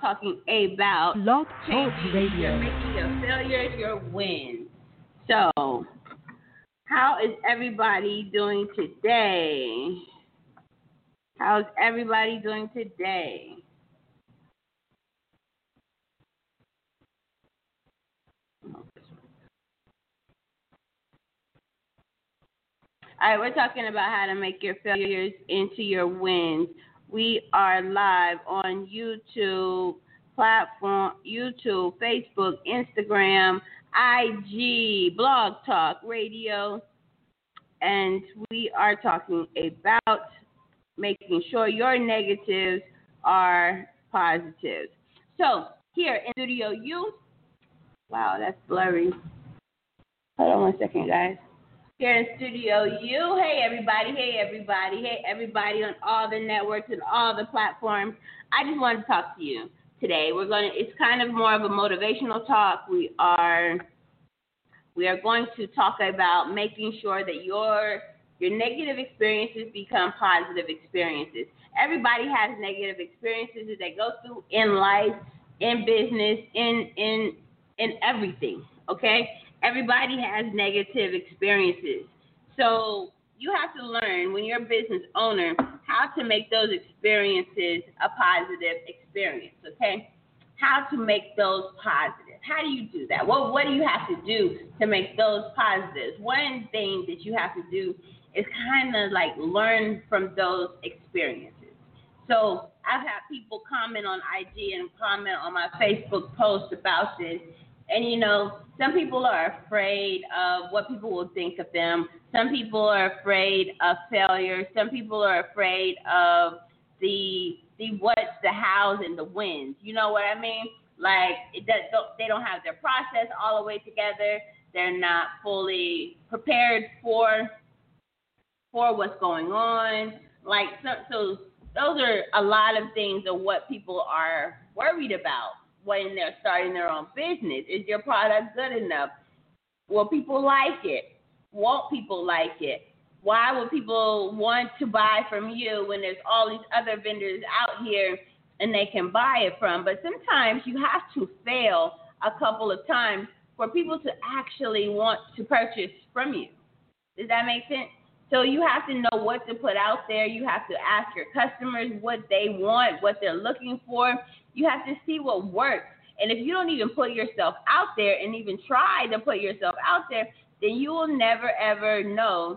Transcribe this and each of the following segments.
talking about Blog Talk Radio. making your failures your wins. So, how is everybody doing today? How's everybody doing today? All right, we're talking about how to make your failures into your wins. We are live on YouTube platform, Facebook, Instagram, IG, Blog Talk Radio, and we are talking about making sure your negatives are positives. So here in Studio U, wow, that's blurry. Hold on 1 second, guys. Here in Studio U, hey everybody on all the networks and all the platforms. I just wanted to talk to you today. It's kind of more of a motivational talk. We are going to talk about making sure that your negative experiences become positive experiences. Everybody has negative experiences that they go through in life, in business, in everything, okay? Everybody has negative experiences. So you have to learn, when you're a business owner, how to make those experiences a positive experience, okay? How to make those positive. How do you do that? Well, what do you have to do to make those positives? One thing that you have to do is kind of like learn from those experiences. So I've had people comment on IG and comment on my Facebook post about this. And, you know, some people are afraid of what people will think of them. Some people are afraid of failure. Some people are afraid of the what, the hows, and the wins. You know what I mean? Like, they don't have their process all the way together. They're not fully prepared for what's going on. Like, so those are a lot of things of what people are worried about when they're starting their own business. Is your product good enough? Will people like it? Won't people like it? Why would people want to buy from you when there's all these other vendors out here and they can buy it from? But sometimes you have to fail a couple of times for people to actually want to purchase from you. Does that make sense? So you have to know what to put out there. You have to ask your customers what they want, what they're looking for. You have to see what works. And if you don't even put yourself out there and even try to put yourself out there, then you will never, ever know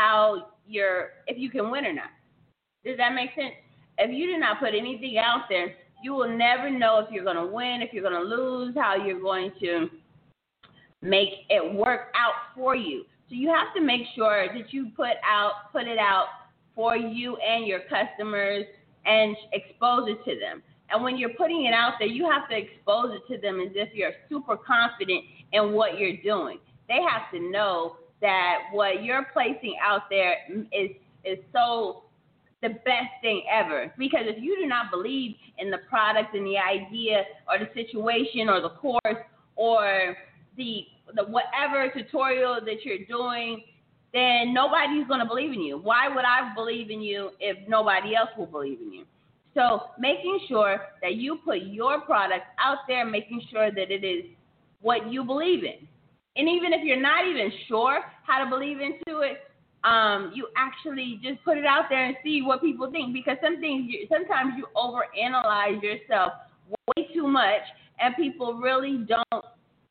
if you can win or not. Does that make sense? If you do not put anything out there, you will never know if you're going to win, if you're going to lose, how you're going to make it work out for you. So you have to make sure that you put it out for you and your customers and expose it to them. And when you're putting it out there, you have to expose it to them as if you're super confident in what you're doing. They have to know that what you're placing out there is so the best thing ever. Because if you do not believe in the product and the idea or the situation or the course or the whatever tutorial that you're doing, then nobody's going to believe in you. Why would I believe in you if nobody else will believe in you? So making sure that you put your product out there, making sure that it is what you believe in. And even if you're not even sure how to believe into it, you actually just put it out there and see what people think. Because sometimes you overanalyze yourself way too much, and people really don't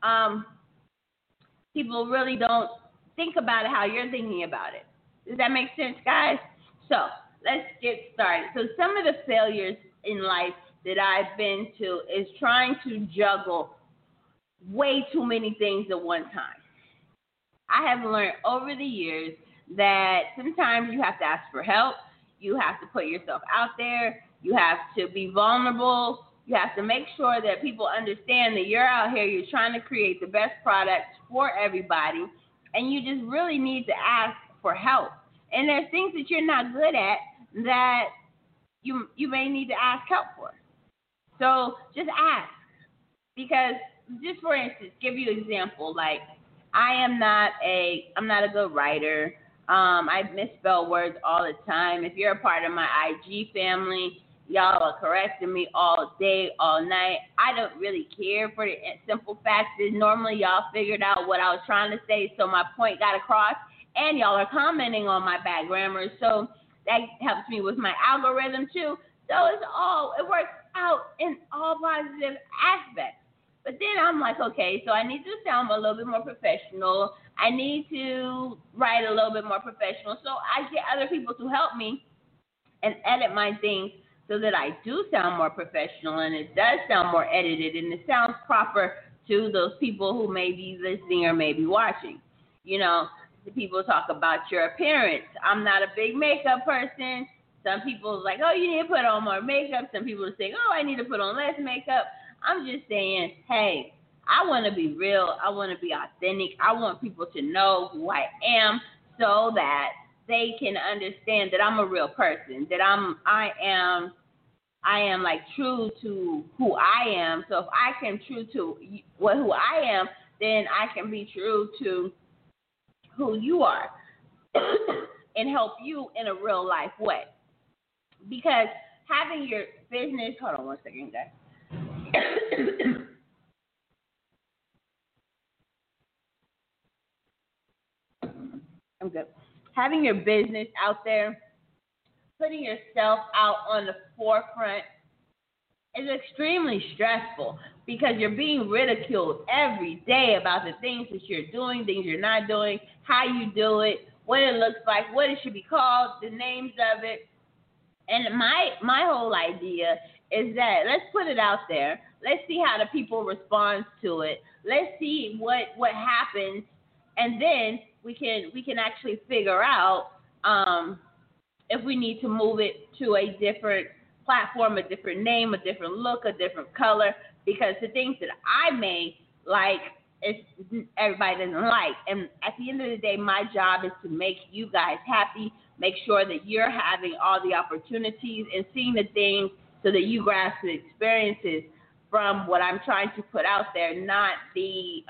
think about it how you're thinking about it. Does that make sense, guys? So let's get started. So some of the failures in life that I've been to is trying to juggle way too many things at one time. I have learned over the years that sometimes you have to ask for help. You have to put yourself out there. You have to be vulnerable. You have to make sure that people understand that you're out here, you're trying to create the best products for everybody, and you just really need to ask for help. And there's things that you're not good at that you may need to ask help for. So just ask. Because just for instance, give you an example, like I'm not a good writer. I misspell words all the time. If you're a part of my IG family, Y'all are correcting me all day, all night. I don't really care for the simple fact that normally y'all figured out what I was trying to say, so my point got across, and y'all are commenting on my bad grammar, so that helps me with my algorithm too. So it works out in all positive aspects. But then I'm like, okay, so I need to sound a little bit more professional. I need to write a little bit more professional. So I get other people to help me and edit my things so that I do sound more professional and it does sound more edited and it sounds proper to those people who may be listening or may be watching. You know, the people talk about your appearance. I'm not a big makeup person. Some people are like, oh, you need to put on more makeup. Some people are saying, oh, I need to put on less makeup. I'm just saying, hey, I want to be real. I want to be authentic. I want people to know who I am so that they can understand that I'm a real person, that I am like true to who I am. So if I can true to who I am, then I can be true to who you are and help you in a real life way. Because having your business, hold on one second, guys. I'm good. Having your business out there, putting yourself out on the forefront is extremely stressful because you're being ridiculed every day about the things that you're doing, things you're not doing, how you do it, what it looks like, what it should be called, the names of it. And my whole idea is that let's put it out there. Let's see how the people respond to it. Let's see what happens, and then we can actually figure out if we need to move it to a different platform, a different name, a different look, a different color. Because the things that I may like, everybody doesn't like. And at the end of the day, my job is to make you guys happy, make sure that you're having all the opportunities and seeing the things so that you grasp the experiences from what I'm trying to put out there, not the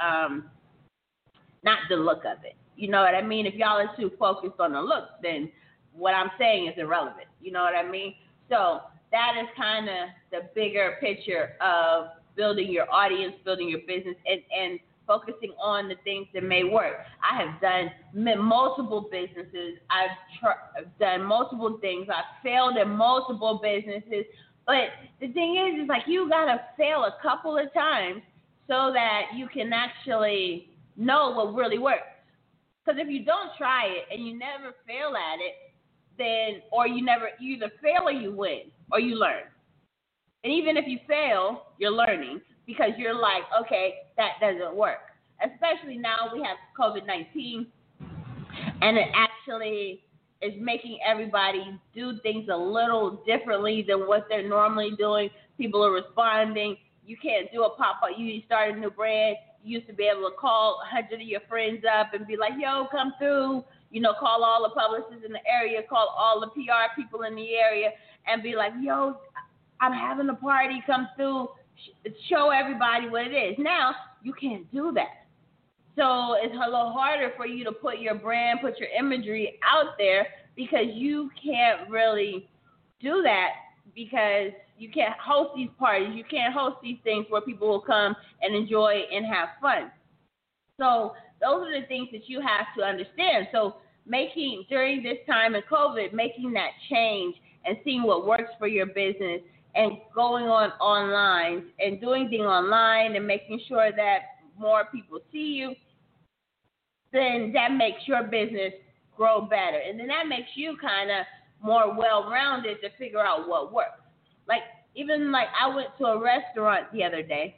look of it. You know what I mean? If y'all are too focused on the look, then what I'm saying is irrelevant. You know what I mean? So that is kind of the bigger picture of building your audience, building your business, and focusing on the things that may work. I have done multiple businesses. I've done multiple things. I've failed in multiple businesses. But the thing is like you got to fail a couple of times so that you can actually know what really works. Because if you don't try it and you never fail at it, then, or you either fail or you win or you learn. And even if you fail, you're learning because you're like, okay, that doesn't work. Especially now we have COVID-19 and it actually is making everybody do things a little differently than what they're normally doing. People are responding. You can't do a pop-up. You start a new brand. You used to be able to call 100 of your friends up and be like, yo, come through. You know, call all the publicists in the area, call all the PR people in the area and be like, yo, I'm having a party, come through, show everybody what it is. Now, you can't do that. So it's a little harder for you to put your brand, put your imagery out there because you can't really do that because you can't host these parties. You can't host these things where people will come and enjoy and have fun. So those are the things that you have to understand. So during this time of COVID, making that change and seeing what works for your business and going online and doing things online and making sure that more people see you, then that makes your business grow better. And then that makes you kind of more well-rounded to figure out what works. Like, even like I went to a restaurant the other day,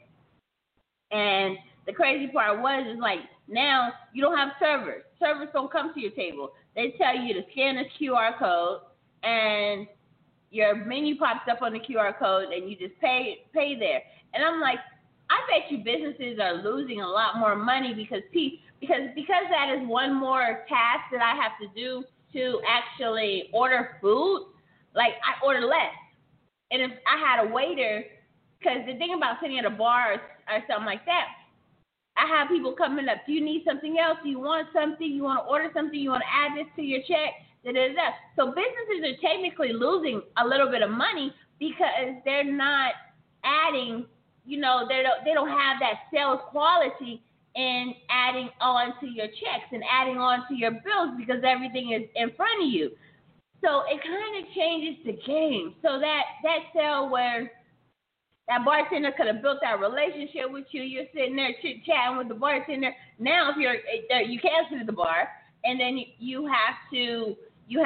and the crazy part is like now you don't have servers. Servers don't come to your table. They tell you to scan this QR code, and your menu pops up on the QR code, and you just pay there. And I'm like, I bet you businesses are losing a lot more money because that is one more task that I have to do to actually order food. Like, I order less. And if I had a waiter, because the thing about sitting at a bar or something like that, I have people coming up, do you need something else? Do you want something? You want to order something? You want to add this to your check? Da-da-da. So businesses are technically losing a little bit of money, because they're not adding, they don't have that sales quality in adding on to your checks and adding on to your bills because everything is in front of you. So it kind of changes the game. So that sale where that bartender could have built that relationship with you. You're sitting there chit-chatting with the bartender. Now, if you can't sit at the bar, and then you have to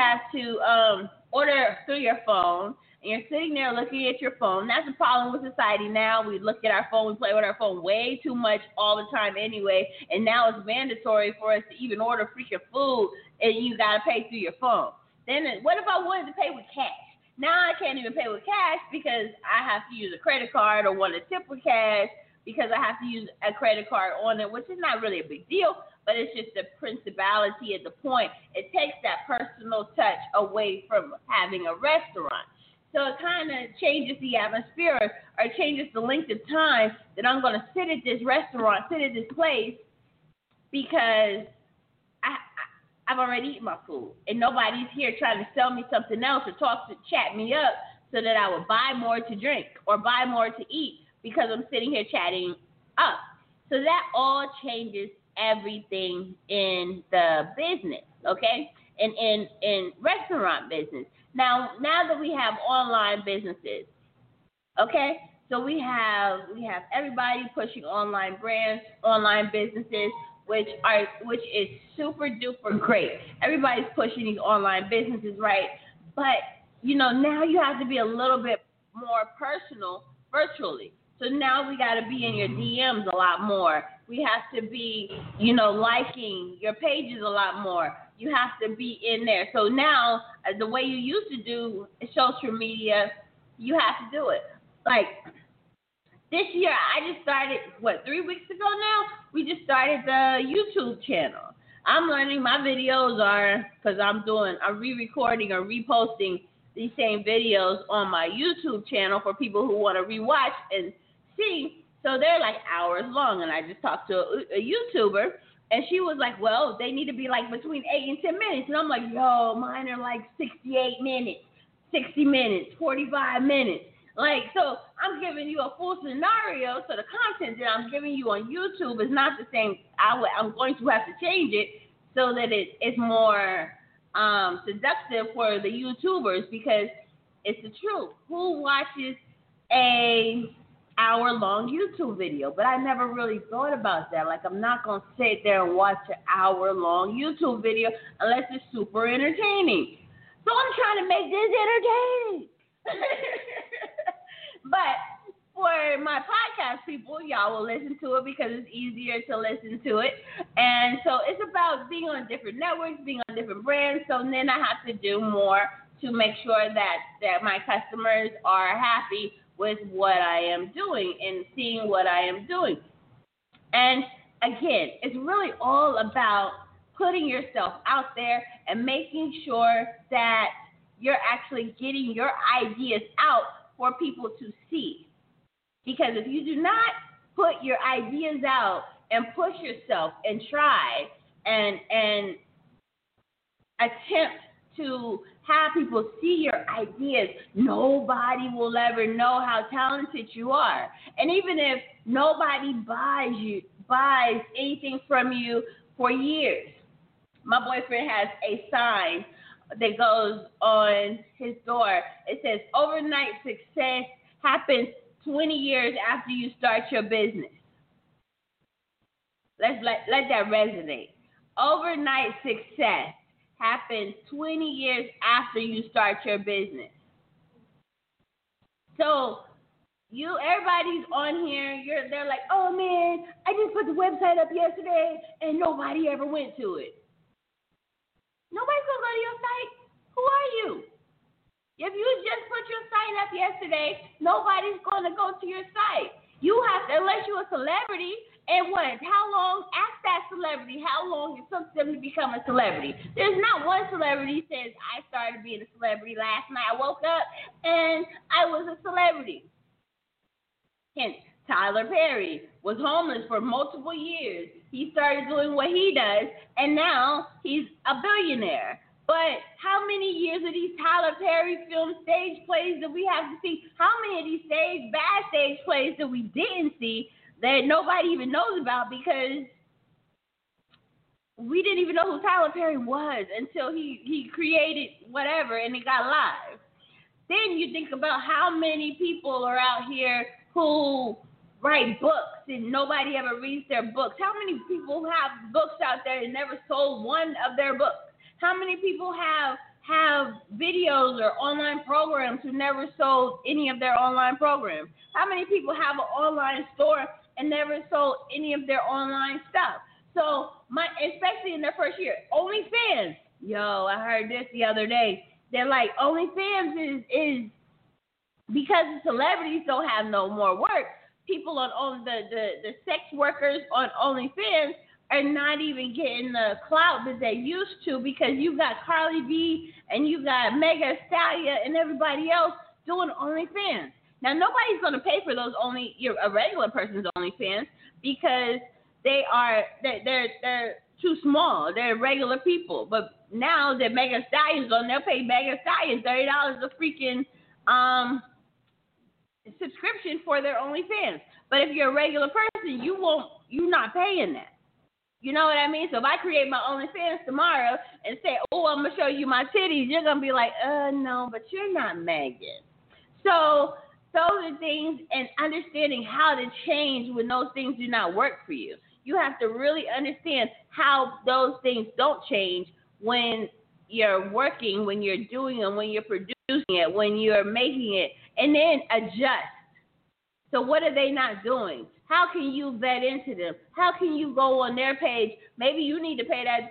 order through your phone, and you're sitting there looking at your phone. That's the problem with society now. We look at our phone, we play with our phone way too much all the time anyway, and now it's mandatory for us to even order freaking food, and you got to pay through your phone. Then what if I wanted to pay with cash? Now I can't even pay with cash because I have to use a credit card or want to tip with cash because I have to use a credit card on it, which is not really a big deal, but it's just the principality at the point. It takes that personal touch away from having a restaurant. So it kind of changes the atmosphere or changes the length of time that I'm going to sit at this restaurant, sit at this place, because I've already eaten my food, and nobody's here trying to sell me something else or chat me up so that I will buy more to drink or buy more to eat because I'm sitting here chatting up. So that all changes everything in the business, okay, and in restaurant business. Now that we have online businesses, okay, so we have everybody pushing online brands, online businesses, which is super duper great. Everybody's pushing these online businesses, right? But now you have to be a little bit more personal virtually. So now we got to be in your DMs a lot more. We have to be, liking your pages a lot more. You have to be in there. So now, the way you used to do social media, you have to do it. Like this year, I just started, 3 weeks ago now? We just started the YouTube channel. I'm learning. My videos are, because I'm re-recording or reposting these same videos on my YouTube channel for people who want to rewatch and see. So they're like hours long, and I just talked to a YouTuber, and she was like, well, they need to be like between 8 and 10 minutes. And I'm like, yo, mine are like 68 minutes, 60 minutes, 45 minutes. Like, so I'm giving you a full scenario, so the content that I'm giving you on YouTube is not the same. I'm going to have to change it so that it's more seductive for the YouTubers, because it's the truth. Who watches a hour-long YouTube video? But I never really thought about that. Like, I'm not going to sit there and watch an hour-long YouTube video unless it's super entertaining. So I'm trying to make this entertaining. But for my podcast people, y'all will listen to it because it's easier to listen to it. And so it's about being on different networks, being on different brands. So then I have to do more to make sure that my customers are happy with what I am doing and seeing what I am doing. And again, it's really all about putting yourself out there and making sure that you're actually getting your ideas out for people to see. Because if you do not put your ideas out and push yourself and try and attempt to have people see your ideas, nobody will ever know how talented you are. And even if nobody buys anything from you for years. My boyfriend has a sign that goes on his door. It says, overnight success happens 20 years after you start your business. Let that resonate. Overnight success happens 20 years after you start your business. So everybody's on here, they're like, oh man, I just put the website up yesterday and nobody ever went to it. Nobody's going to go to your site. Who are you? If you just put your site up yesterday, nobody's going to go to your site. You have to, unless you're a celebrity, and what? How long, ask that celebrity, how long it took them to become a celebrity. There's not one celebrity who says, I started being a celebrity last night. I woke up and I was a celebrity. Hence, Tyler Perry was homeless for multiple years. He started doing what he does, and now he's a billionaire. But how many years of these Tyler Perry film stage plays do we have to see? How many of these bad stage plays that we didn't see that nobody even knows about because we didn't even know who Tyler Perry was until he created whatever and it got live. Then you think about how many people are out here who write books and nobody ever reads their books. How many people have books out there and never sold one of their books? How many people have videos or online programs who never sold any of their online programs? How many people have an online store and never sold any of their online stuff? So, especially in their first year, OnlyFans. Yo, I heard this the other day. They're like, OnlyFans is because the celebrities don't have no more work. People on the sex workers on OnlyFans are not even getting the clout that they used to because you got Carly B and you got Mega Stallion and everybody else doing OnlyFans. Now nobody's gonna pay for those a regular person's OnlyFans because they're too small. They're regular people. But now that Mega Stallion's on, they'll pay Mega Stallion $30 a freaking subscription for their OnlyFans. But if you're a regular person, you're not paying that. You know what I mean? So if I create my OnlyFans tomorrow and say, oh, I'm going to show you my titties, you're going to be like, no, but you're not Megan. So those are things, and understanding how to change when those things do not work for you. You have to really understand how those things don't change when you're working, when you're doing it, when you're producing it, when you're making it, and then adjust. So what are they not doing? How can you vet into them? How can you go on their page? Maybe you need to pay that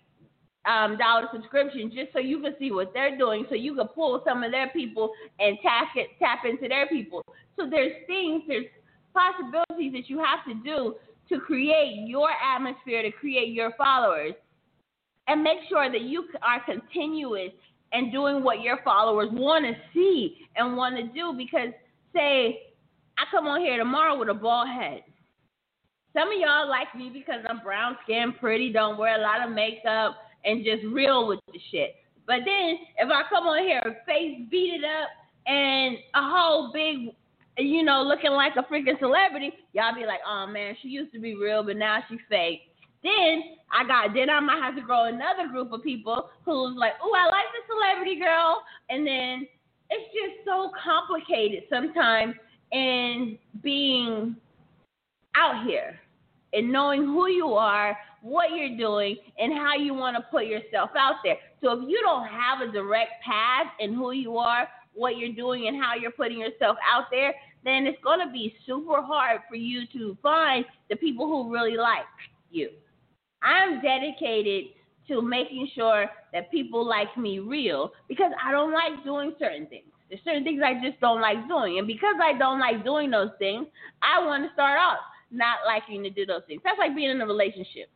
$30 subscription just so you can see what they're doing, so you can pull some of their people and tap into their people. So there's possibilities that you have to do to create your atmosphere, to create your followers, and make sure that you are continuous and doing what your followers want to see and want to do. Because, say, I come on here tomorrow with a bald head. Some of y'all like me because I'm brown skinned, pretty, don't wear a lot of makeup, and just real with the shit. But then if I come on here, face beat it up, and a whole big, looking like a freaking celebrity, y'all be like, oh man, she used to be real, but now she's fake. Then I might have to grow another group of people who's like, oh, I like the celebrity girl. And then it's just so complicated sometimes in being out here and knowing who you are, what you're doing, and how you want to put yourself out there. So if you don't have a direct path in who you are, what you're doing, and how you're putting yourself out there, then it's going to be super hard for you to find the people who really like you. I'm dedicated to making sure that people like me real because I don't like doing certain things. There's certain things I just don't like doing. And because I don't like doing those things, I want to start off not liking to do those things. That's like being in a relationship.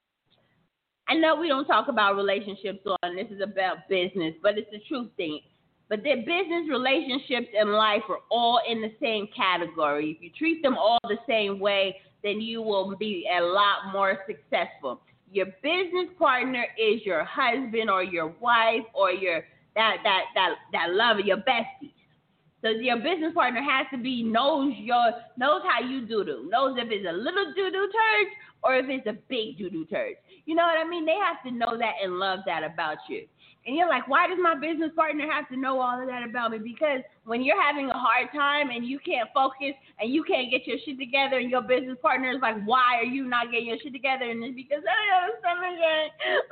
I know we don't talk about relationships on this is about business, but it's the truth thing. But the business, relationships, and life are all in the same category. If you treat them all the same way, then you will be a lot more successful. Your business partner is your husband or your wife or your that lover, your bestie. So your business partner has to be knows how you do, knows if it's a little doo-doo turd or if it's a big doo-doo turd. You know what I mean? They have to know that and love that about you. And you're like, why does my business partner have to know all of that about me? Because when you're having a hard time and you can't focus and you can't get your shit together and your business partner is like, why are you not getting your shit together? And it's because I have a stomach ache,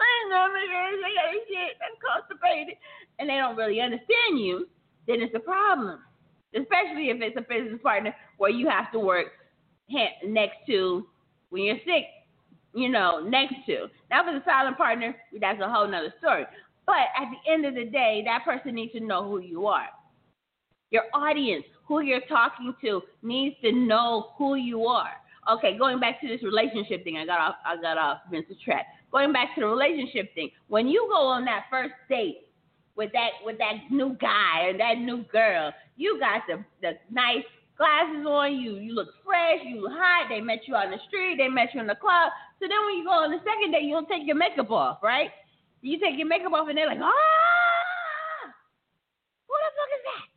I got shit, I'm constipated. And they don't really understand you, then it's a problem. Especially if it's a business partner where you have to work next to when you're sick, next to. Now for the silent partner, that's a whole nother story. But at the end of the day, that person needs to know who you are. Your audience, who you're talking to, needs to know who you are. Okay, going back to this relationship thing, I got off Mr. Track. Going back to the relationship thing, when you go on that first date with that new guy or that new girl, you got the nice glasses on, you look fresh, you look hot, they met you on the street, they met you in the club. So then when you go on the second date, you don't take your makeup off, right? You take your makeup off and they're like, ah, who the fuck is that?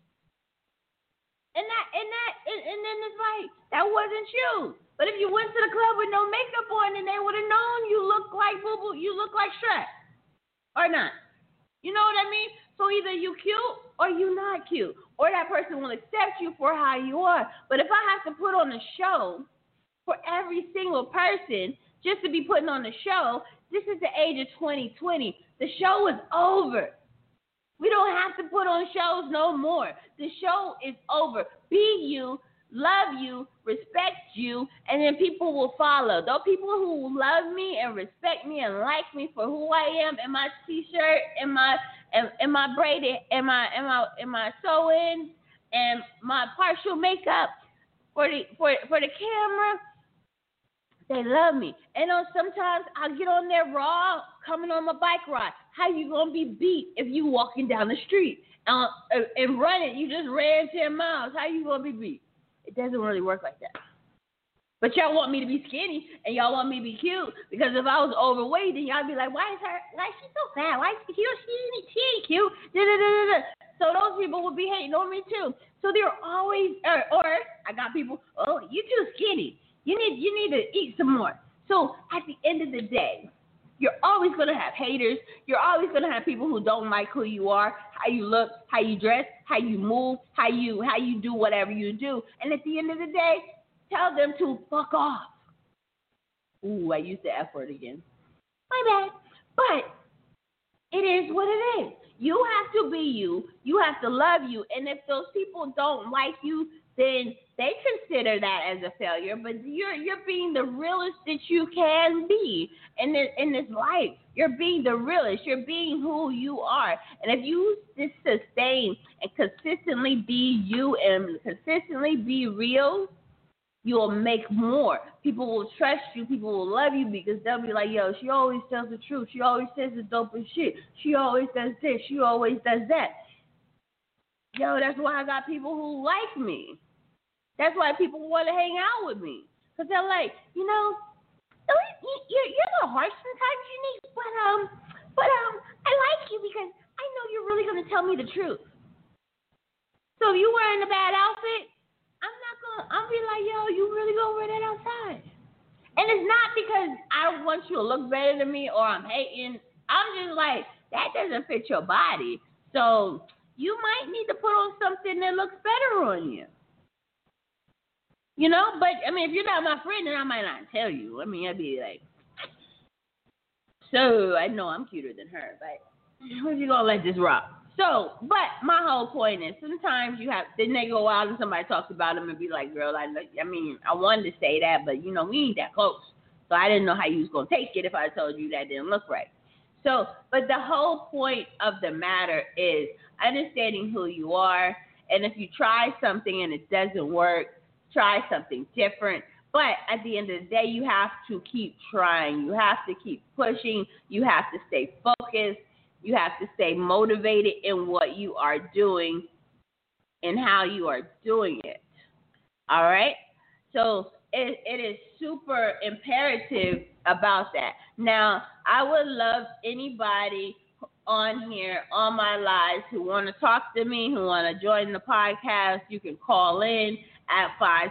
And then it's like, that wasn't you. But if you went to the club with no makeup on, then they would have known you look like Boo Boo, you look like Shrek. Or not. You know what I mean? So either you cute or you not cute. Or that person will accept you for how you are. But if I have to put on a show for every single person just to be putting on the show, this is the age of 2020. The show is over. We don't have to put on shows no more. The show is over. Be you, love you, respect you, and then people will follow. Those people who love me and respect me and like me for who I am, in my t-shirt, in my braided, in my sew-ins, and my partial makeup for the camera, they love me. And sometimes I'll get on there raw, coming on my bike ride. How you gonna be beat if you walking down the street and running? You just ran 10 miles. How you gonna be beat? It doesn't really work like that. But y'all want me to be skinny and y'all want me to be cute, because if I was overweight, then y'all be like, why is she so fat? Why is she cute? She ain't cute. So those people would be hating on me too. So they're always, or I got people, oh, you too skinny. You need to eat some more. So at the end of the day, you're always going to have haters. You're always going to have people who don't like who you are, how you look, how you dress, how you move, how you do whatever you do. And at the end of the day, tell them to fuck off. Ooh, I used the F word again. My bad. But it is what it is. You have to be you. You have to love you. And if those people don't like you, then they consider that as a failure. But you're being the realest that you can be in this life. You're being the realest. You're being who you are. And if you just sustain and consistently be you and consistently be real, you'll make more. People will trust you. People will love you because they'll be like, yo, she always tells the truth. She always says the dopest shit. She always does this. She always does that. Yo, that's why I got people who like me. That's why people want to hang out with me. Because they're like, you're a little harsh sometimes, Unique, but I like you because I know you're really going to tell me the truth. So if you're wearing a bad outfit, I'll be like, yo, you really gonna wear that outside? And it's not because I want you to look better than me or I'm hating. I'm just like, that doesn't fit your body. So you might need to put on something that looks better on you. But I mean, if you're not my friend, then I might not tell you. I mean, I'd be like, so I know I'm cuter than her, but we're just gonna let this rock. So, but my whole point is sometimes then they go out and somebody talks about them and be like, girl, I wanted to say that, but, we ain't that close. So I didn't know how you was going to take it if I told you that didn't look right. So, but the whole point of the matter is understanding who you are. And if you try something and it doesn't work, try something different. But at the end of the day, you have to keep trying. You have to keep pushing. You have to stay focused. You have to stay motivated in what you are doing and how you are doing it. All right? So it is super imperative about that. Now, I would love anybody on here, on my lives, who want to talk to me, who want to join the podcast. You can call in at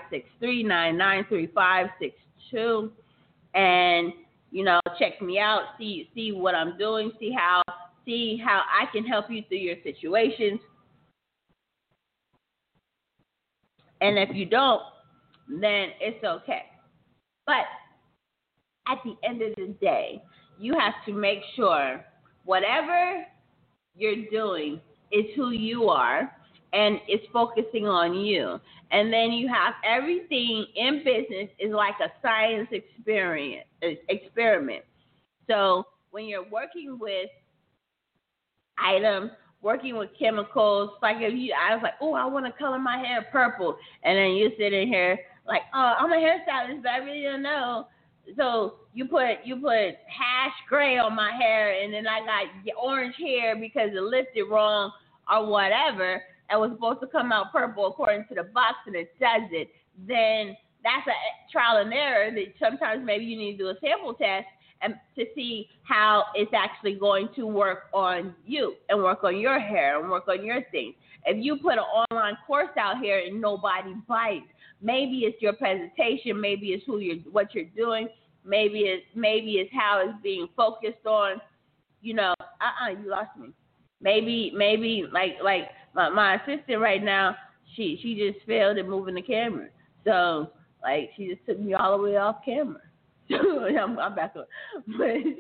563-993562 and, check me out, see what I'm doing, see how I can help you through your situations. And if you don't, then it's okay. But at the end of the day, you have to make sure whatever you're doing is who you are and it's focusing on you. And then you have everything in business is like a science experiment. So when you're working with items, working with chemicals, like I was like, oh, I want to color my hair purple, and then you sit in here like, oh, I'm a hairstylist, but I really don't know. So you put hash gray on my hair, and then I got orange hair because it lifted wrong or whatever, and was supposed to come out purple according to the box, and it doesn't. Then that's a trial and error that sometimes maybe you need to do a sample test and to see how it's actually going to work on you and work on your hair and work on your things. If you put an online course out here and nobody bites, maybe it's your presentation, maybe it's what you're doing, maybe it's how it's being focused on. You lost me. Maybe like my assistant right now, she just failed at moving the camera. So like she just took me all the way off camera. I'm back up. But hey,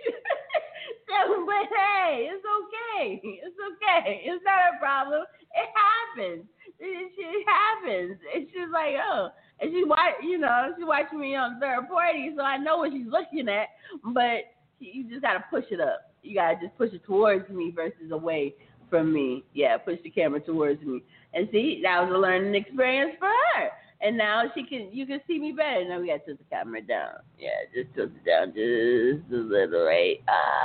it's okay. It's okay. It's not a problem. It happens. It happens. It's just like, oh, and she's watching me on third party, so I know what she's looking at. But you just gotta push it up. You gotta just push it towards me versus away from me. Yeah, push the camera towards me. And see, that was a learning experience for her. And now you can see me better. Now we got to tilt the camera down. Yeah, just tilt it down just a little, right?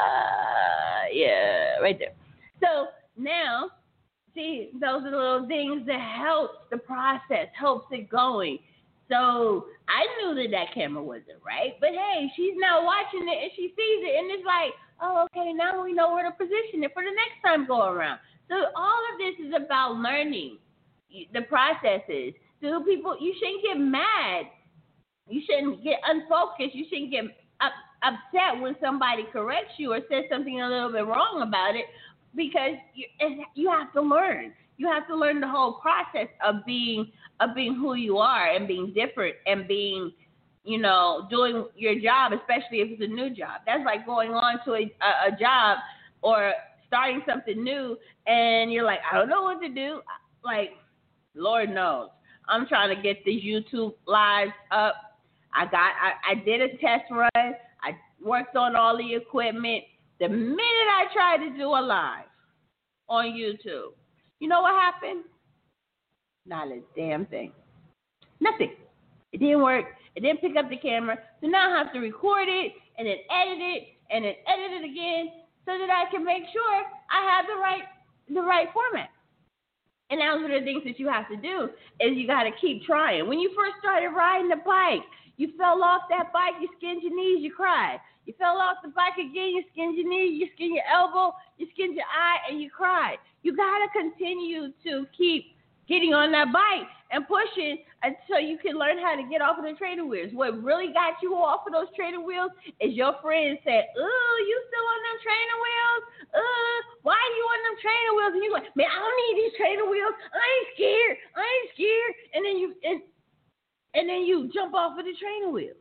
Yeah, right there. So now, see, those are the little things that helps the process, helps it going. So I knew that camera wasn't right, but hey, she's now watching it and she sees it, and it's like, oh, okay, now we know where to position it for the next time go around. So all of this is about learning the processes. So people, you shouldn't get mad. You shouldn't get unfocused. You shouldn't get upset when somebody corrects you or says something a little bit wrong about it, because you have to learn. You have to learn the whole process of being who you are and being different and being, doing your job, especially if it's a new job. That's like going on to a job or starting something new and you're like, I don't know what to do. Like, Lord knows. I'm trying to get these YouTube lives up. I did a test run. I worked on all the equipment. The minute I tried to do a live on YouTube, you know what happened? Not a damn thing. Nothing. It didn't work. It didn't pick up the camera. So now I have to record it and then edit it and then edit it again so that I can make sure I have the right format. And those are the things that you have to do is you got to keep trying. When you first started riding the bike, you fell off that bike, you skinned your knees, you cried. You fell off the bike again, you skinned your knee, you skinned your elbow, you skinned your eye, and you cried. You got to continue to keep getting on that bike and pushing until you can learn how to get off of the training wheels. What really got you off of those training wheels is your friend said, oh, you still on them training wheels? Why are you on them training wheels? And you're like, man, I don't need these training wheels. I ain't scared. And then you jump off of the training wheels.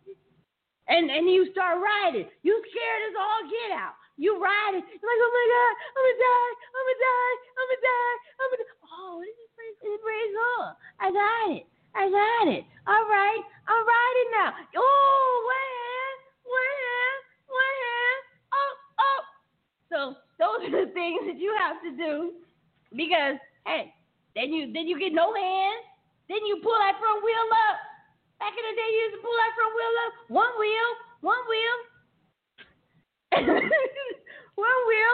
And you start riding. You scared as all get out. You riding. You're like, oh my God, I'm gonna die. Oh, this is pretty cool. I got it. All right, I'm riding now. Oh, where? Oh. So those are the things that you have to do because, hey, then you get no hands. Then you pull that front wheel up. Back in the day, you used to pull that front wheel up. One wheel. One wheel.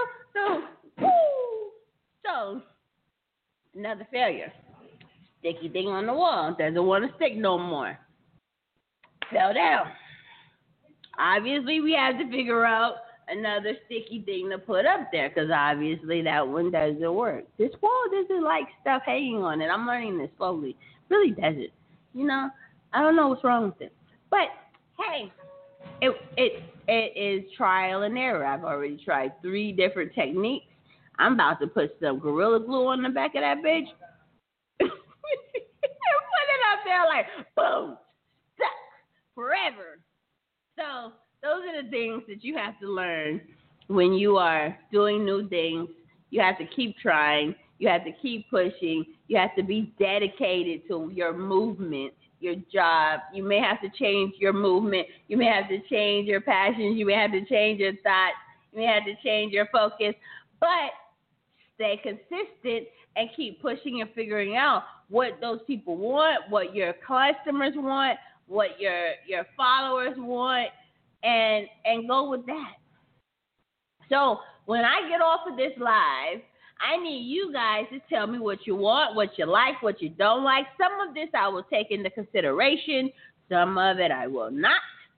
So, another failure. Sticky thing on the wall. Doesn't want to stick no more. Fell down. Obviously, we have to figure out another sticky thing to put up there because obviously that one doesn't work. This wall doesn't like stuff hanging on it. I'm learning this slowly. It really doesn't. I don't know what's wrong with it. But, hey, it is trial and error. I've already tried 3 different techniques. I'm about to put some Gorilla Glue on the back of that bitch. And put it up there like, boom, stuck forever. So those are the things that you have to learn when you are doing new things. You have to keep trying. You have to keep pushing. You have to be dedicated to your movement, your job. You may have to change your movement. You may have to change your passions. You may have to change your thoughts. You may have to change your focus. But stay consistent and keep pushing and figuring out what those people want, what your customers want, what your followers want, and go with that. So when I get off of this live, I need you guys to tell me what you want, what you like, what you don't like. Some of this I will take into consideration. Some of it I will not.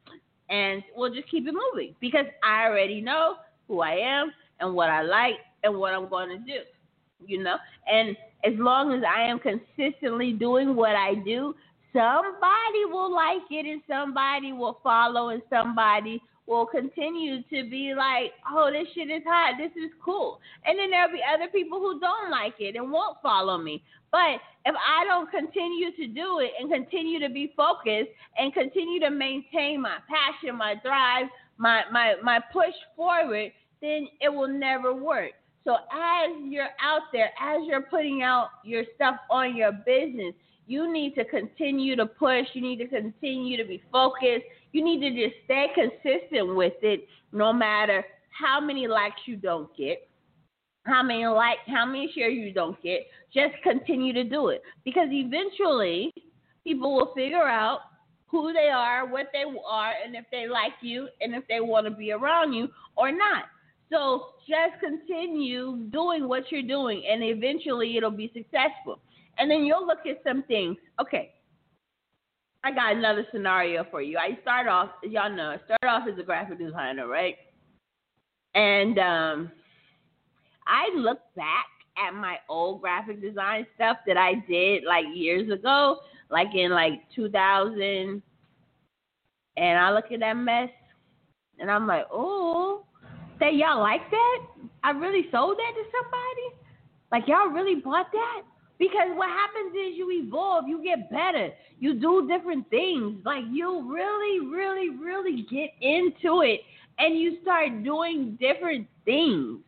and we'll just keep it moving because I already know who I am and what I like and what I'm going to do, And as long as I am consistently doing what I do, somebody will like it and somebody will follow and somebody will continue to be like, oh, this shit is hot. This is cool. And then there'll be other people who don't like it and won't follow me. But if I don't continue to do it and continue to be focused and continue to maintain my passion, my drive, my push forward, then it will never work. So as you're out there, as you're putting out your stuff on your business, you need to continue to push. You need to continue to be focused. You need to just stay consistent with it no matter how many likes you don't get, how many shares you don't get. Just continue to do it because eventually people will figure out who they are, what they are, and if they like you and if they want to be around you or not. So just continue doing what you're doing, and eventually it'll be successful. And then you'll look at some things. Okay, I got another scenario for you. I start off, as y'all know, as a graphic designer, right? And I look back at my old graphic design stuff that I did like years ago, like in like 2000, and I look at that mess, and I'm like, oh, say y'all like that? I really sold that to somebody? Like y'all really bought that? Because what happens is you evolve, you get better, you do different things. Like you really, really, really get into it and you start doing different things.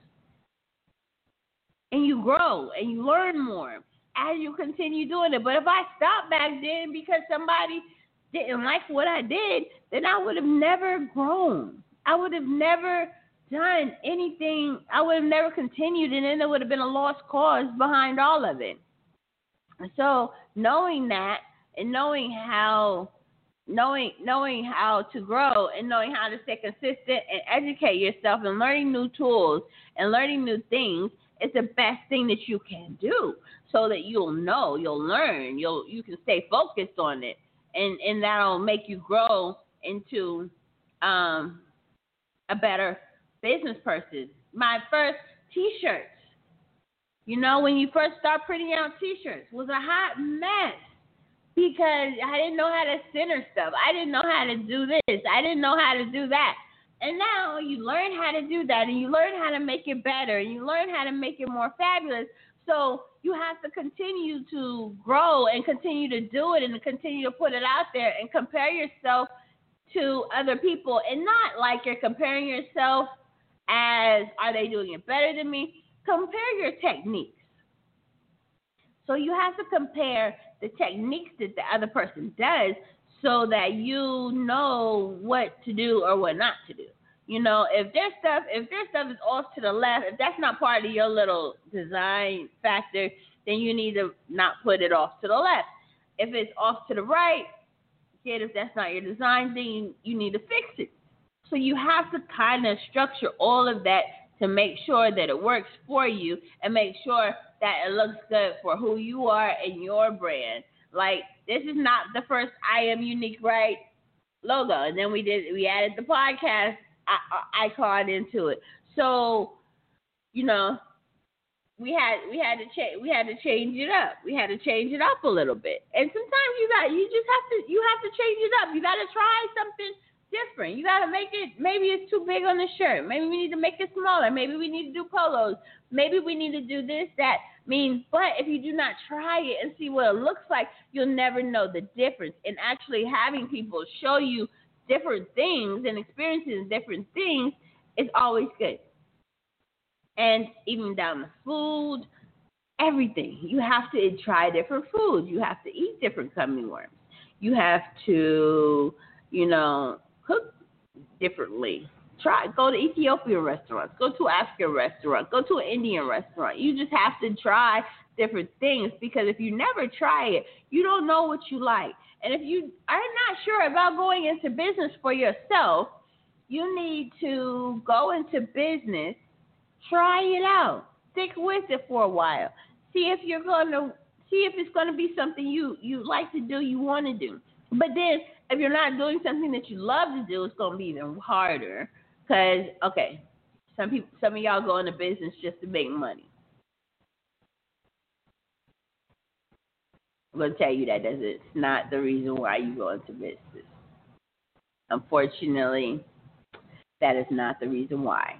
And you grow and you learn more as you continue doing it. But if I stopped back then because somebody didn't like what I did, then I would have never grown. I would have never done anything. I would have never continued, and then there would have been a lost cause behind all of it. So knowing that and knowing how to grow and knowing how to stay consistent and educate yourself and learning new tools and learning new things is the best thing that you can do so that you'll know, you'll learn, you can stay focused on it, and that'll make you grow into a better business person. My first T-shirts, when you first start printing out T-shirts, was a hot mess because I didn't know how to center stuff. I didn't know how to do this. I didn't know how to do that. And now you learn how to do that, and you learn how to make it better, and you learn how to make it more fabulous. So you have to continue to grow and continue to do it and continue to put it out there and compare yourself to other people, and not like you're comparing yourself as, are they doing it better than me? Compare your techniques. So you have to compare the techniques that the other person does so that you know what to do or what not to do. If their stuff is off to the left, if that's not part of your little design factor, then you need to not put it off to the left. If it's off to the right, if that's not your design thing, you need to fix it. So you have to kind of structure all of that to make sure that it works for you and make sure that it looks good for who you are and your brand. Like, this is not the first I Am Unique Right logo. And then we added the podcast icon into it. So, we had to change it up. We had to change it up a little bit. And sometimes you have to change it up. You got to try something different. You got to make it, maybe it's too big on the shirt. Maybe we need to make it smaller. Maybe we need to do polos. Maybe we need to do this, that. But if you do not try it and see what it looks like, you'll never know the difference. And actually having people show you different things and experiencing different things is always good. And even down to food, everything. You have to try different foods. You have to eat different gummy worms. You have to, cook differently. Go to Ethiopian restaurants. Go to African restaurants. Go to an Indian restaurant. You just have to try different things because if you never try it, you don't know what you like. And if you are not sure about going into business for yourself, you need to go into business. Try it out. Stick with it for a while. See if it's going to be something you like to do, you want to do. But then, if you're not doing something that you love to do, it's going to be even harder. Because, okay, some of y'all go into business just to make money. I'm going to tell you that it's not the reason why you go into business. Unfortunately, that is not the reason why.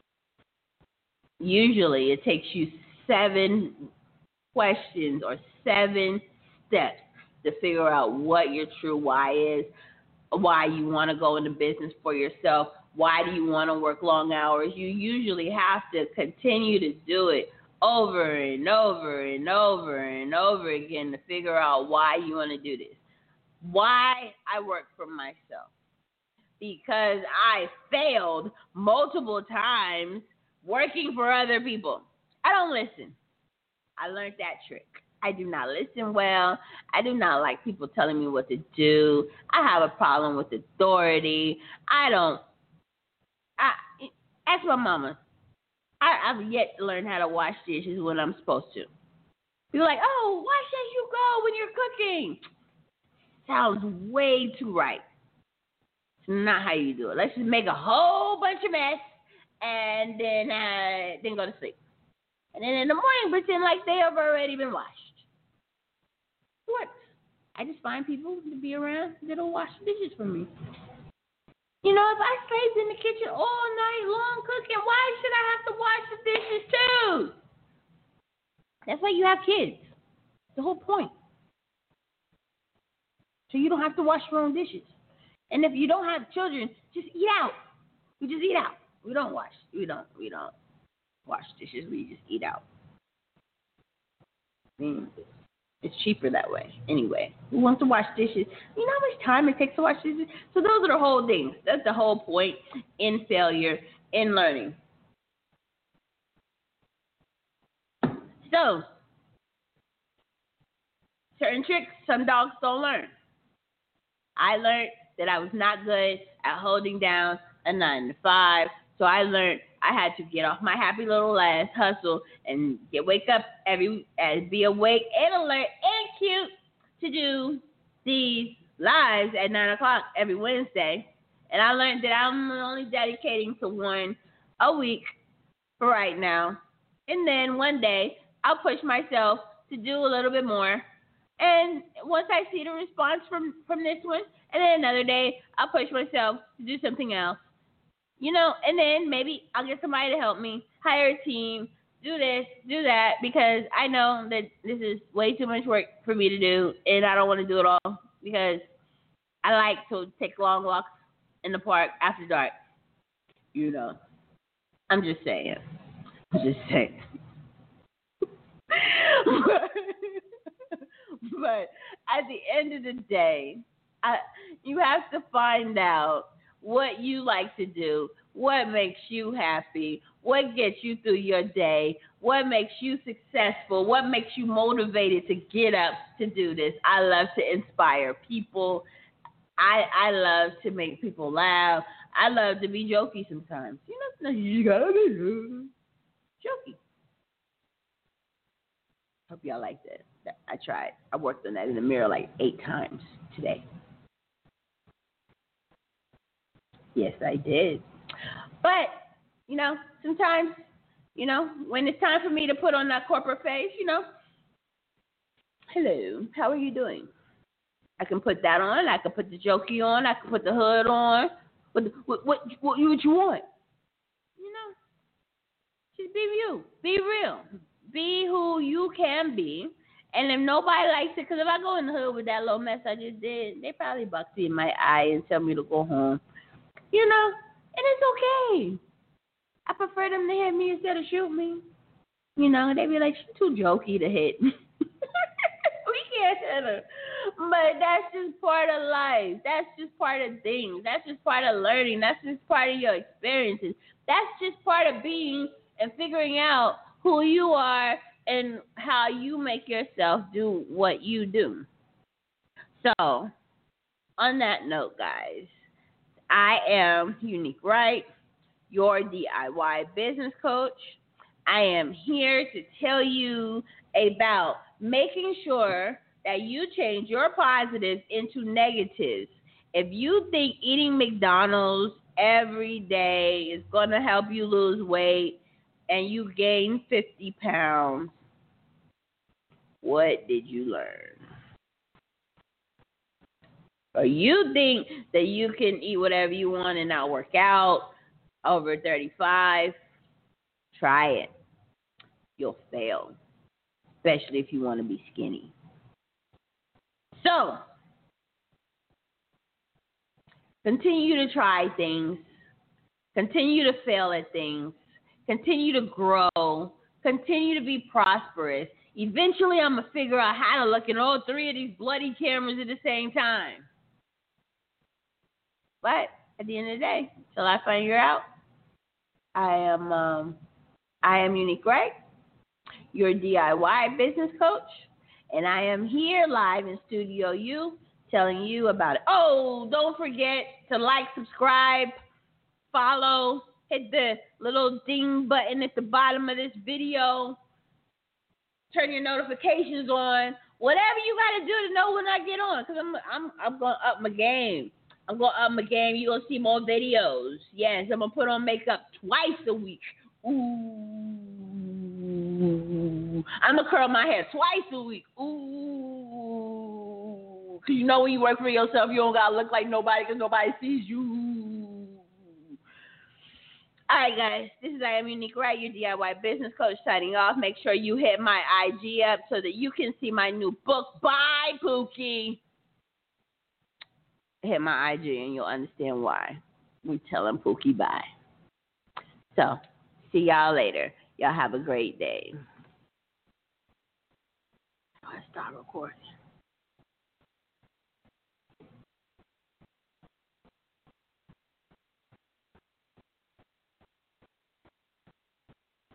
Usually, it takes you 7 questions or 7 steps to figure out what your true why is, why you want to go into business for yourself, why do you want to work long hours. You usually have to continue to do it over and over and over and over again to figure out why you want to do this. Why I work for myself. Because I failed multiple times working for other people. I don't listen. I learned that trick. I do not listen well. I do not like people telling me what to do. I have a problem with authority. Ask my mama. I've yet to learn how to wash dishes when I'm supposed to. People are like, oh, why should you go when you're cooking? Sounds way too right. It's not how you do it. Let's just make a whole bunch of mess and then go to sleep. And then in the morning, pretend like they have already been washed. It works. I just find people to be around that'll wash the dishes for me. You know, if I stayed in the kitchen all night long cooking, why should I have to wash the dishes too? That's why you have kids. The whole point. So you don't have to wash your own dishes. And if you don't have children, just eat out. We just eat out. We don't wash wash dishes. We just eat out. It's cheaper that way. Anyway, who wants to wash dishes? You know how much time it takes to wash dishes? So those are the whole things. That's the whole point in failure, in learning. So, certain tricks some dogs don't learn. I learned that I was not good at holding down a 9 to 5. So I learned I had to get off my happy little ass, hustle, and wake up be awake and alert and cute to do these lives at 9 o'clock every Wednesday. And I learned that I'm only dedicating to one a week for right now. And then one day I'll push myself to do a little bit more. And once I see the response from this one, and then another day I'll push myself to do something else. You know, and then maybe I'll get somebody to help me, hire a team, do this, do that, because I know that this is way too much work for me to do, and I don't want to do it all because I like to take long walks in the park after dark. You know, I'm just saying. But at the end of the day, you have to find out what you like to do, what makes you happy, what gets you through your day, what makes you successful, what makes you motivated to get up to do this. I love to inspire people. I love to make people laugh. I love to be jokey sometimes. You know, you gotta be jokey. Hope y'all like that. I tried. I worked on that in the mirror like 8 times today. Yes, I did. But, you know, sometimes, you know, when it's time for me to put on that corporate face, you know, hello, how are you doing? I can put that on. I can put the jokey on. I can put the hood on. What you want? You know, just be you. Be real. Be who you can be. And if nobody likes it, because if I go in the hood with that little mess I just did, they probably box me in my eye and tell me to go home. You know, and it's okay. I prefer them to hit me instead of shoot me. You know, they be like, she's too jokey to hit. We can't hit her. But that's just part of life. That's just part of things. That's just part of learning. That's just part of your experiences. That's just part of being and figuring out who you are and how you make yourself do what you do. So, on that note, guys, I am Unique Wright, your DIY business coach. I am here to tell you about making sure that you change your positives into negatives. If you think eating McDonald's every day is going to help you lose weight and you gain 50 pounds, what did you learn? Or you think that you can eat whatever you want and not work out over 35, try it. You'll fail, especially if you want to be skinny. So, continue to try things. Continue to fail at things. Continue to grow. Continue to be prosperous. Eventually, I'm going to figure out how to look in all three of these bloody cameras at the same time. But at the end of the day, till I figure out, I am Unique Ray, your DIY business coach, and I am here live in Studio U telling you about it. Oh, don't forget to like, subscribe, follow, hit the little ding button at the bottom of this video, turn your notifications on, whatever you got to do to know when I get on, because I'm going to up my game. I'm going to up my game. You're going to see more videos. Yes, I'm going to put on makeup twice a week. Ooh. I'm going to curl my hair twice a week. Ooh. Because you know when you work for yourself, you don't got to look like nobody because nobody sees you. All right, guys. This is I Am Unique Ray, your DIY business coach, signing off. Make sure you hit my IG up so that you can see my new book. Bye, Pookie. Hit my IG and you'll understand why we tell him Pookie bye. So, see y'all later. Y'all have a great day. I start recording.